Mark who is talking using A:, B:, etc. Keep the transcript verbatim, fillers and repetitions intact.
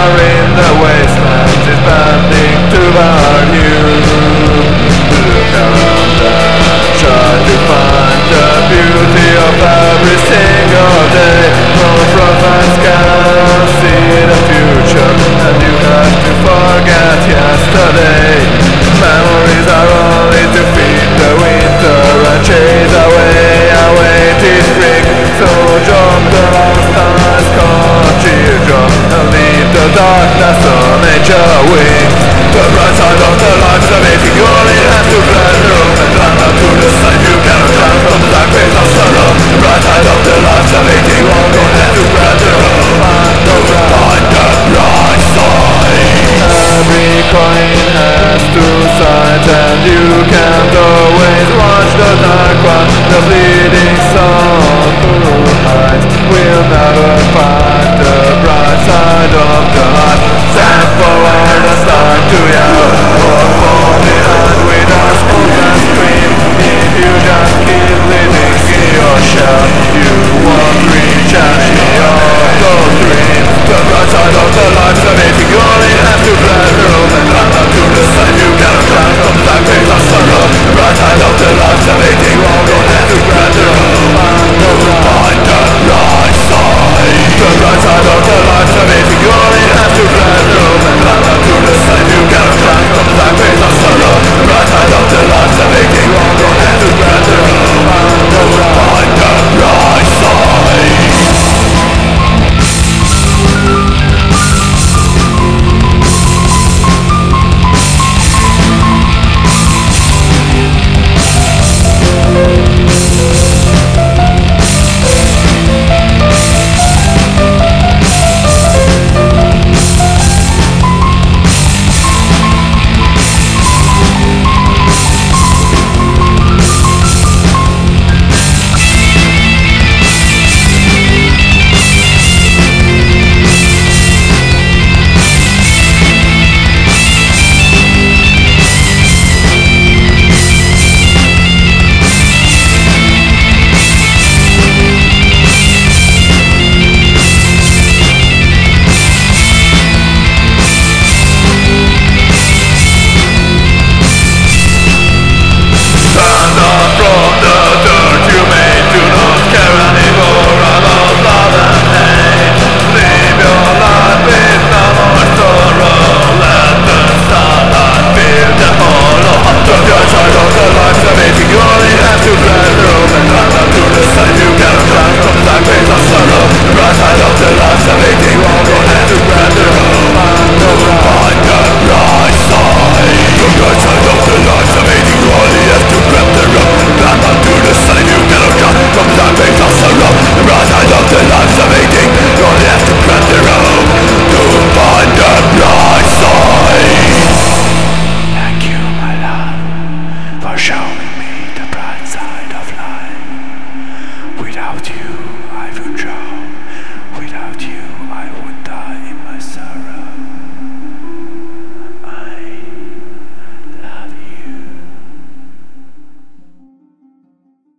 A: fire in the wasteland is bending toward you. Look around and try to find the beauty of every single day. No prophets can see the future, and you have to forget yesterday. Memories are only to feed the winter and chase away away this spring. So drop the lost eyes, caught children, and leave the darkness on nature wings. The bright side of the lights are waiting, you only have to blend the room and climb up to the side. You cannot climb from the dark face of sorrow. The bright side of the lights are waiting, you only have to blend the room and find the bright side. Every coin has two sides, and you can't always watch the dark one. The bleeding soul who hides will never find the bright side of the light. Stand forward and start to yell, or fall behind with a smoke and scream. If you just keep living in your shell, you won't reach any of those dreams. The bright side of the lights are waiting, you only have to blend the room and climb up to the side. You cannot climb from the dark face of sorrow. The bright side of the lights are waiting, you only have to blend the room and find the bright side. The bright side of the lights are waiting, you only have to blend the room and climb up to the side. You cannot climb from the dark face of sorrow. The bright side of the lights are waiting, you only have to blend the room and find the bright side.
B: Without you, I would drown.